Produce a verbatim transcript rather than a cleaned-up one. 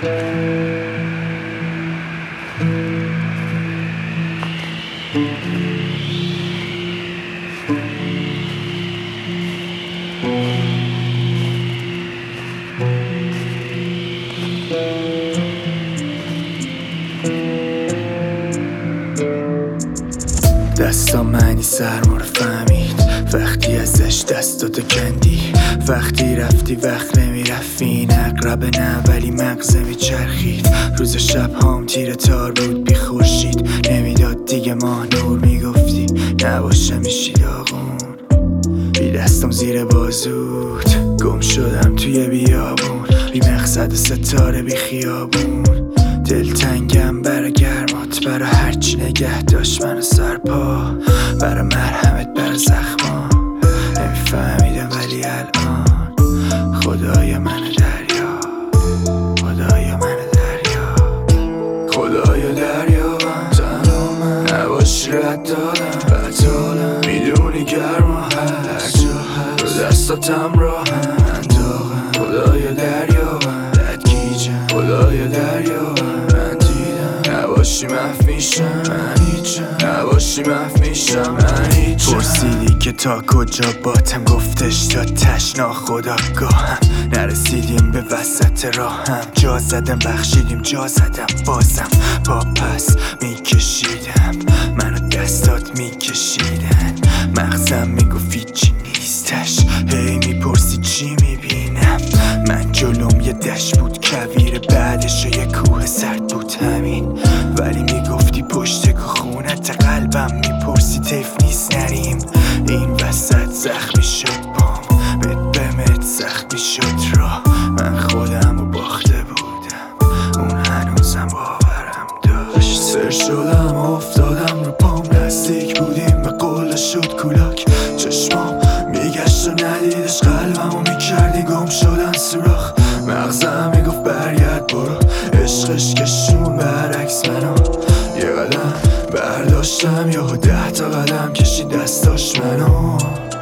دستا معنی سرما رو فهمید وقتی ازش دستاتو کندی، وقتی رفتی وقت نمیرفت، این اقرب نه ولی مغزه میچرخید. روز شب هام تیر تار بود بی خورشید، نمیداد دیگه ماه نور، میگفتی نباشه میشی داغون. بی دستم زیر بازوت گم شدم توی بیابون، بی مقصد و ستاره بی خیابون. دلتنگم برا گرمات، برا هرچی نگه داشت منو سرپا، برا مرهمت برا زخما. نمیفهمیدم ولی الان خدای من دریا، خدای من دریا، خدای دریا من تنها من نباشی رد دادم بطالم، میدونی گرما هست رو دستاتم راهم انداغم. خدای دریا من بدگیجم، خدای دریا من دیدم نباشی محو میشم من هیچم، نباشی محو میشم من هیچم. پرسیدی که تا کجا باتم، گفتش تا تشنا خداگاهم. نرسیدیم به وسط راهم، جا زدم بخشیدیم جا زدم بازم با پس میکشیدم، منو دستات میکشیدن. مغزم میگفت هیچی نیستش، هی میپرسی چی میبینم. من جلوم یه دشت بود کویر، بعدش یه کوه سرد بود همین، ولی میگفتی پشت که خونت قلبم، میپرسی تیف نیست نریم. این وسط زخمی شد پام، مت به مت زخمی شد راه. من خودم رو باخته بودم، اون هنوزم باورم داشت. سر شدم افتادم رو پام، نزدیک بودیم به قله شد کولاک. چشمام میگشت و ندیدش، قلبمو میکردی گم شدن سوراخ. مغزم میگفت برگرد برو، عشقش کشون برعکس منو. یه قدم برداشتم یا ده تا قدم کشید دستاش منو.